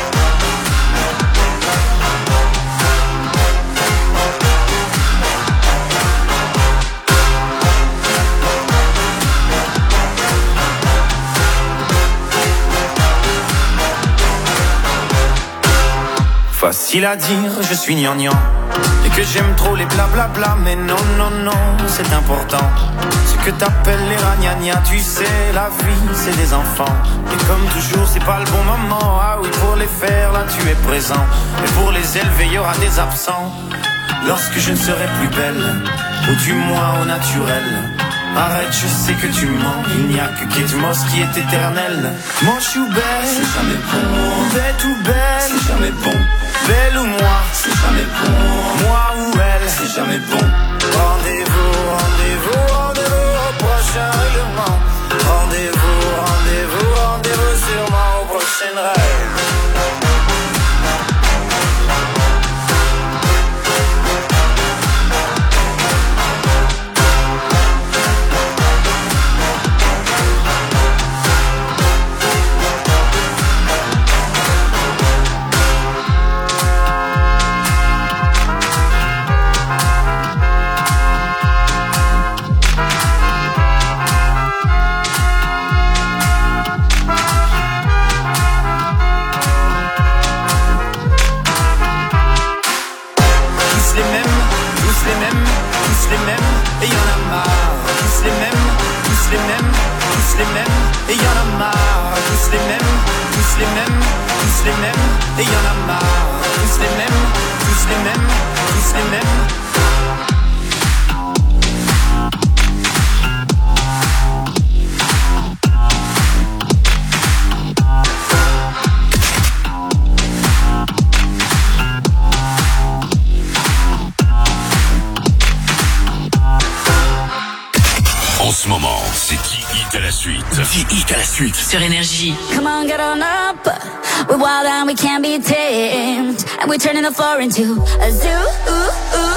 [SPEAKER 2] Facile à dire, je suis gnangnan et que j'aime trop les blablabla, mais non, non, non, c'est important. Ce que t'appelles les ragnagnas, tu sais, la vie, c'est des enfants. Et comme toujours, c'est pas le bon moment. Ah oui, pour les faire, là, tu es présent. Et pour les élever, il y aura des absents. Lorsque je ne serai plus belle, ou du moins au naturel. Arrête, je sais que tu mens. Il n'y a que Kate Moss qui est éternelle. Manche ou belle, c'est jamais bon. Bête ou belle, c'est jamais bon. Belle ou moi, c'est jamais bon. Moi ou elle, c'est jamais bon. Rendez-vous, rendez-vous, rendez-vous au prochain règlement. Rendez-vous, rendez-vous, rendez-vous sûrement au prochain rêve. Et y'en a marre, tous les mêmes, tous les mêmes, tous les mêmes. Et y'en a marre, tous les mêmes, tous les mêmes, tous les mêmes. Et y'en a marre, tous les mêmes, tous les mêmes, tous les mêmes.
[SPEAKER 3] En ce moment, c'est qui hit à la suite. Qui hit à la suite.
[SPEAKER 6] Sur Énergie.
[SPEAKER 1] Come on, get on up. We're wild and we can't be tamed. And we're turning the floor into a zoo. Ooh, ooh.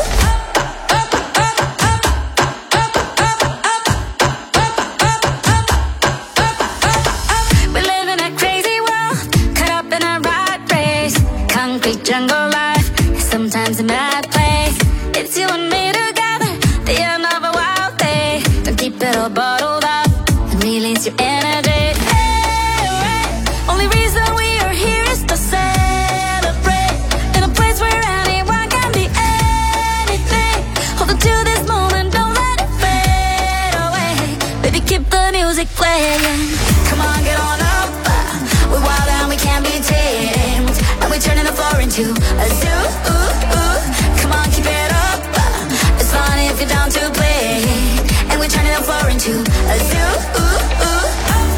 [SPEAKER 1] We live in a crazy world, caught up in a rat race. Concrete jungle life, sometimes a mad place. It's you and me together, the end of a wild day. Don't keep it all bottled up and release your energy. Hey, hey. Only reason we are here is to celebrate in a place where anyone can be anything. Hold on to this moment, don't let it fade away. Baby, keep the music playing. Come on, get on up. We're wild and we can't be tamed. And we're turning the floor into a zoo. Ooh, ooh. Come on, keep it up. It's fun if you're down to play. And we're turning the floor into a zoo. Ooh, ooh.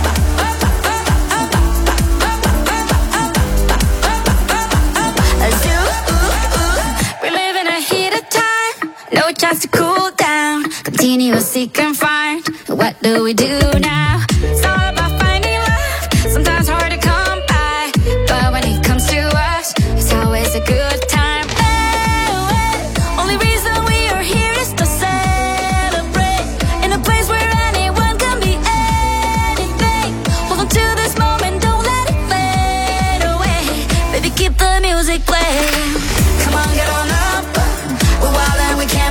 [SPEAKER 1] A zoo. Ooh, ooh. We live in a heated time, no chance to cool down. Continuous seek and find. What do we do now? It's all about finding love. Sometimes hard to come by, but when it comes to us, it's always a good time. Hey, hey. Only reason we are here is to celebrate in a place where anyone can be anything. Hold on to this moment, don't let it fade away. Baby, keep the music playing. Come on, get on up. We're wild and we can't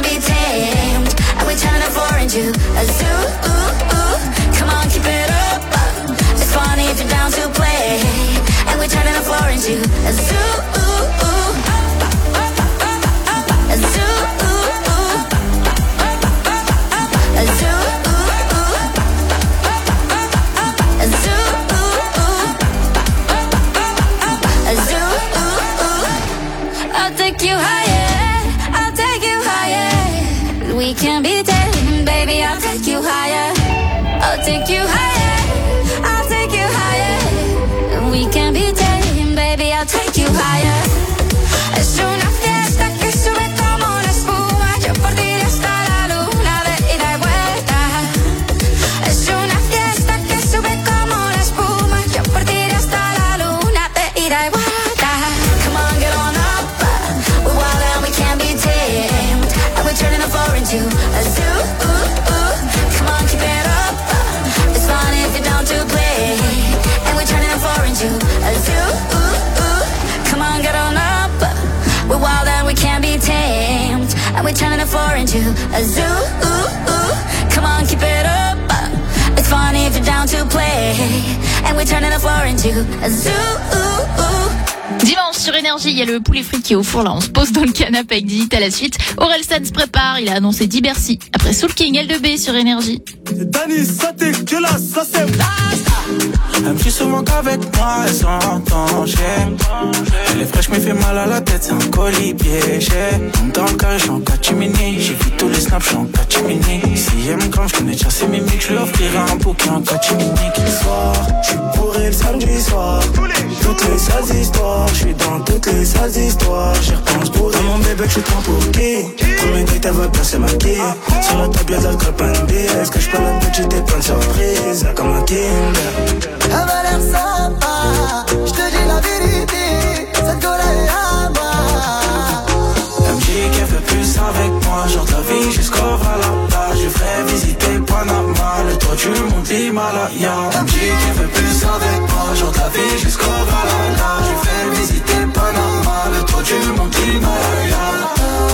[SPEAKER 1] can be tamed. Baby, I'll take you higher. I'll take you higher. I'll take you higher. We can be tamed. Baby, I'll take you higher. Es una fiesta que sube como una espuma. Yo por ti hasta la luna de ida y vuelta. Es una fiesta que sube como una espuma. Yo por ti hasta la luna de ida y vuelta. Come on, get on up. We're wild and we can't be tamed. And we're turning the floor into a zoo. Come on, keep it up. It's fun if you're down to play. And we're turning the floor into a zoo. Come on, get on up. We're wild and we can't be tamed. And we're turning the floor into a zoo. Come on, keep it up. It's fun if you're down to play. And we're turning the floor into a zoo.
[SPEAKER 6] Dimanche sur Énergie, il y a le poulet frit qui est au four. Là, on se pose dans le canapé avec Didit à la suite. Orelsan se prépare, il a annoncé dix Bercy. Après Soul King, L deux B sur Énergie.
[SPEAKER 2] Dani, ça dégueulasse, ça c'est basta. Elle me dit souvent qu'avec moi elle s'entend danger. Elle est fraîche mais fait mal à la tête, c'est un colis piégé. Dans le carré, j'suis en catimini. J'ai vu tous les snaps, j'suis en catimini. Si elle me crame, j'connais déjà ses mimiques. J'lui offrirai un bouquet en catimini. Ce soir, j'suis bourré le samedi soir. Toutes les sales histoires, j'suis dans toutes les sales histoires. J'y repense pour dans mon bébé que j'suis trop pour qui. Premier date, elle va bien se maquiller. Sur la table, y'a de l'alcool, pas une bière. Est-ce que j'peux la petite et plein de surprises, comme un Kinder.
[SPEAKER 4] Elle m'a l'air sympa, je te dis la vérité, cette gueule est à moi.
[SPEAKER 2] Elle me dit qu'elle veut plus avec moi, genre ta vie jusqu'au Valhalla. Je ferai visiter Panama, le toit du monde l'Himalaya. Elle me dit qu'elle veut plus avec moi, genre ta vie jusqu'au Valhalla. Je ferai visiter Panama, le toit du monde l'Himalaya.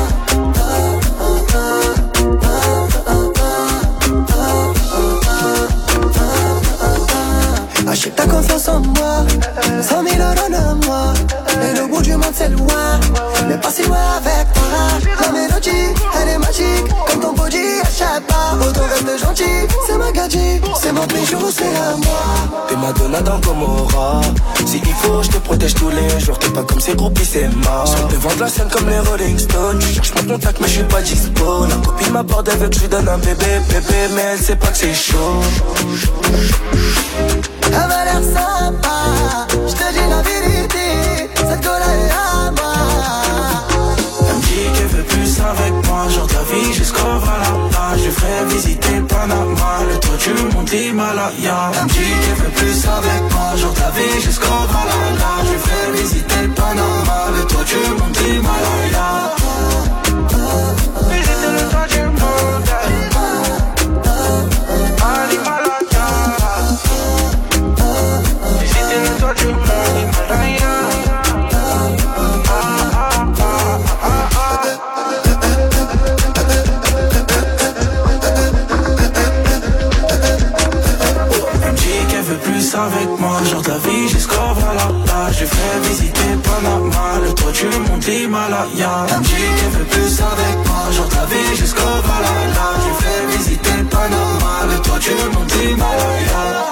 [SPEAKER 4] Achète ta confiance en moi, cent mille euros de moi. Et le bout du monde c'est loin, mais pas si loin avec toi. La mélodie, elle est magique, comme ton body, achète pas. Autant reste gentil, c'est ma gadget, c'est mon bijou, c'est à moi.
[SPEAKER 2] T'es Madonna dans Gomorrah. Si il faut, je te protège tous les jours. T'es pas comme ces groupies, c'est mort. Sur le devant de la scène comme les Rolling Stones. Je cherche mon contact, mais je suis pas dispo. La copine m'aborde, elle veut que je lui donne un bébé, bébé, mais elle sait pas que c'est chaud.
[SPEAKER 4] Elle m'a l'air sympa, je te dis la vérité, cette gueule est à moi.
[SPEAKER 2] Elle me dit qu'elle veut plus avec moi, genre ta vie jusqu'au Valhalla. Je ferai visiter Panama, le toit du monde l'Himalaya. Elle me dit qu'elle veut plus avec moi, genre ta vie jusqu'au Valhalla. Je ferai visiter Panama, le toit du monde l'Himalaya. Visiter le toit du monde. Avec moi, genre ta vie jusqu'au Valhalla. Je ferai visiter Panama, le toit du monde l'Himalaya. Elle me dit qu'elle veut plus avec moi, genre ta vie jusqu'au Valhalla. Je ferai visiter Panama, le toit du monde l'Himalaya.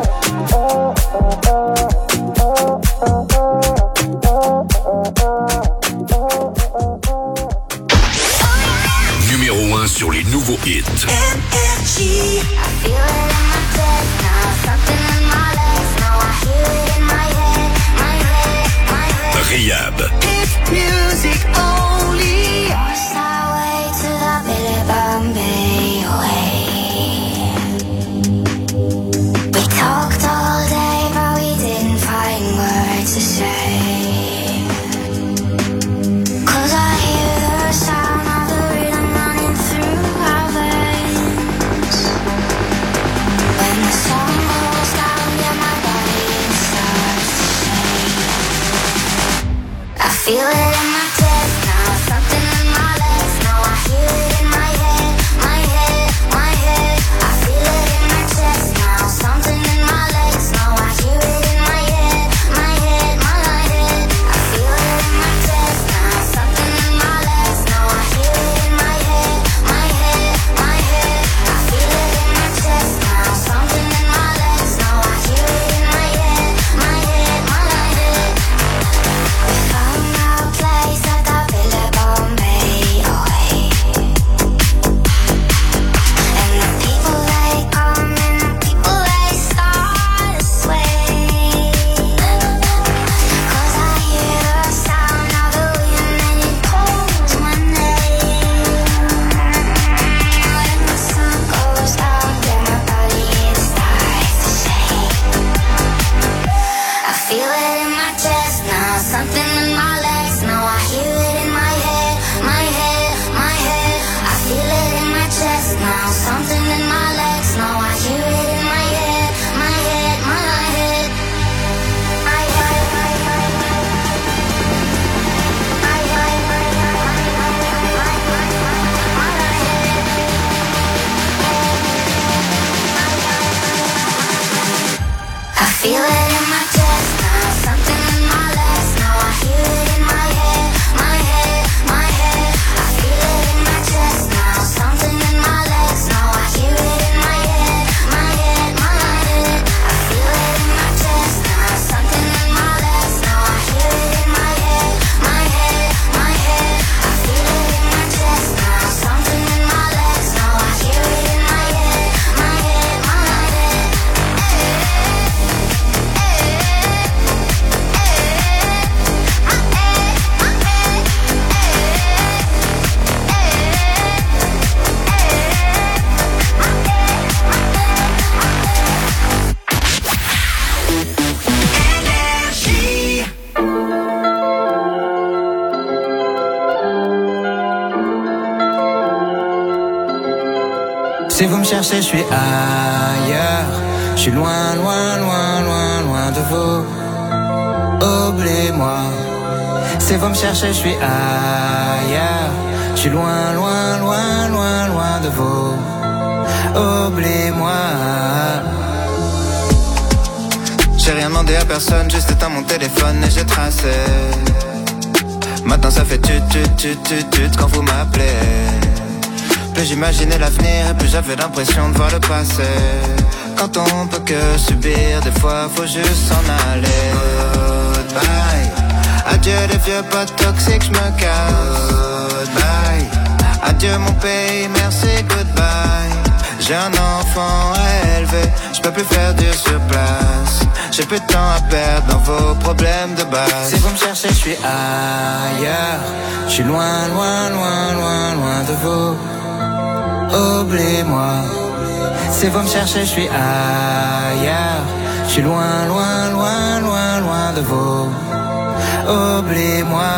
[SPEAKER 3] Numéro un sur les nouveaux hits.
[SPEAKER 28] Energy. I feel it in my chest now, something in my legs now. I hear it in my head, my head, my head.
[SPEAKER 3] Rehab.
[SPEAKER 28] It's music only. Lost our way to the Billy Bombay way. We talked all day, but we didn't find words to say. Cause I hear the sound of the rhythm running through our veins. When the sun goes down, yeah, my body starts to shake. I feel it in my chest now, something in my legs. feel it in my chest now, something in my legs now. I hear it in my head, my head, my head. I feel it in my chest now, something in my legs now. I hear it in my head, my head, my head. I feel it in my chest now, something in my legs now. I hear it in my head, my head, my head. I feel it in my chest now, something in my legs now. I hear it in my head, my head, my head.
[SPEAKER 5] Si vous me cherchez, je suis ailleurs. Je suis loin, loin, loin, loin, loin de vous. Oubliez-moi. Si vous me cherchez, je suis ailleurs. Je suis loin, loin, loin, loin, loin de vous. Oubliez-moi. J'ai rien demandé à personne, juste éteint mon téléphone et j'ai tracé. Maintenant ça fait tut tut tut tut tut quand vous m'appelez. Plus j'imaginais l'avenir et plus j'avais l'impression de voir le passé. Quand on peut que subir, des fois faut juste s'en aller. Goodbye. Adieu les vieux potes toxiques, j'me casse. Goodbye. Adieu mon pays, merci, goodbye. J'ai un enfant à élever, j'peux plus faire du sur place. J'ai plus de temps à perdre dans vos problèmes de base. Si vous me cherchez, je suis ailleurs. Je suis loin, loin, loin, loin, loin de vous. Oubliez-moi. Si vous me cherchez, je suis ailleurs. Je suis loin, loin, loin, loin, loin de vous. Oubliez-moi.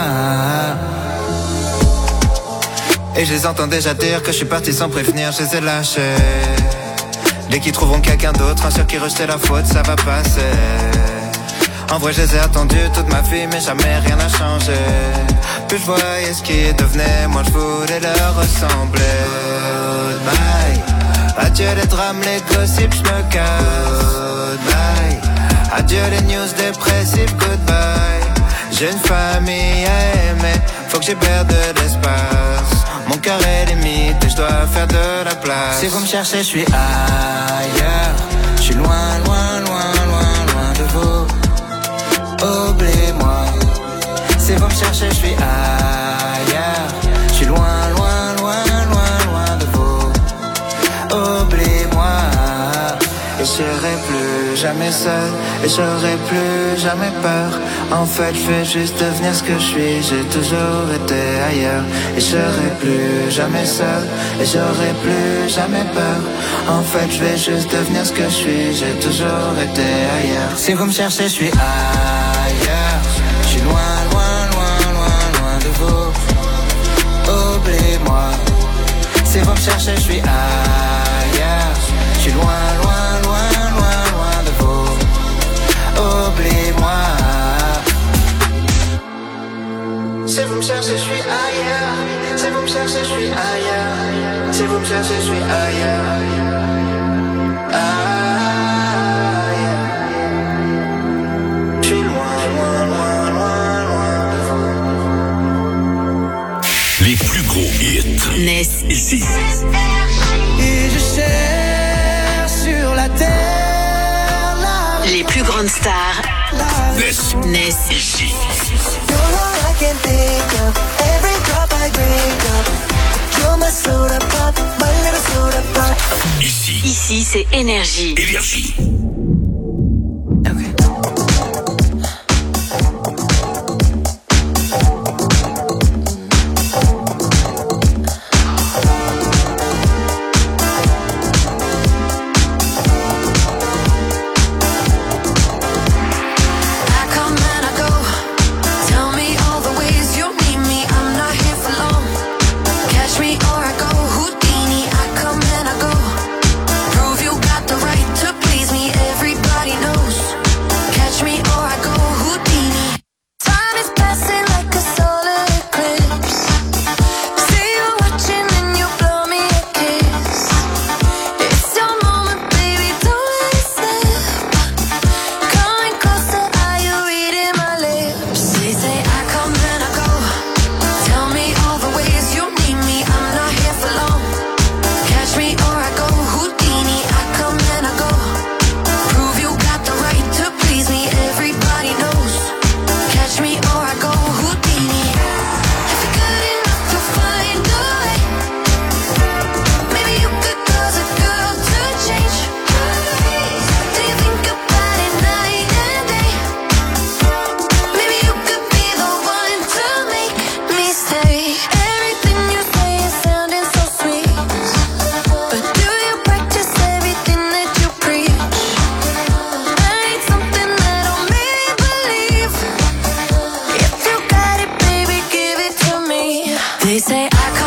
[SPEAKER 5] Et je les entends déjà dire que je suis parti sans prévenir, je les ai lâchés. Dès qu'ils trouveront quelqu'un d'autre, un sur qui rejeter la faute, ça va passer. En vrai je les ai attendus toute ma vie, mais jamais rien n'a changé. Plus je voyais ce qui devenait, moi je voulais leur ressembler. Goodbye. Adieu les drames, les gossips, je me casse. Goodbye. Adieu les news dépressives, goodbye. J'ai une famille à aimer, faut que j'ai perde de l'espace. Mon cœur est limite et je dois faire de la place. Si vous me cherchez, je suis ailleurs. Je suis loin, loin, loin, loin, loin de vous. Oubliez-moi. Si vous me cherchez, je suis ailleurs. Je suis loin, loin, loin, loin, loin de vous. Oubliez-moi. Et je serai plus jamais seul, et j'aurai plus jamais peur. En fait, je vais juste devenir ce que je suis. J'ai toujours été ailleurs, et je serai plus jamais seul, et j'aurai plus jamais peur. En fait, je vais juste devenir ce que je suis. J'ai toujours été ailleurs. Si vous me cherchez, je suis ailleurs. Je suis loin, loin, loin, loin, loin de vous. Oubliez-moi. Si vous me cherchez, je suis ailleurs. Je suis loin, loin, loin, loin, loin de vous. Oubliez-moi. Si vous me cherchez, je suis ailleurs. Si vous me cherchez, je suis ailleurs. Si vous me cherchez, je suis ailleurs. Ailleurs. Je suis loin, loin, loin, loin, loin de vous.
[SPEAKER 3] Les plus gros hits
[SPEAKER 10] naissent
[SPEAKER 3] ici.
[SPEAKER 5] Et je cherche sur la terre la...
[SPEAKER 10] Les plus grandes stars
[SPEAKER 3] naissent
[SPEAKER 10] naissent
[SPEAKER 3] ici.
[SPEAKER 4] You're all I can think of, every drop I drink of. You're my soda pop, my little soda pop.
[SPEAKER 3] Ici.
[SPEAKER 10] Ici, c'est Énergie.
[SPEAKER 3] Énergie.
[SPEAKER 28] Prove you got the right to please me.
[SPEAKER 1] They say I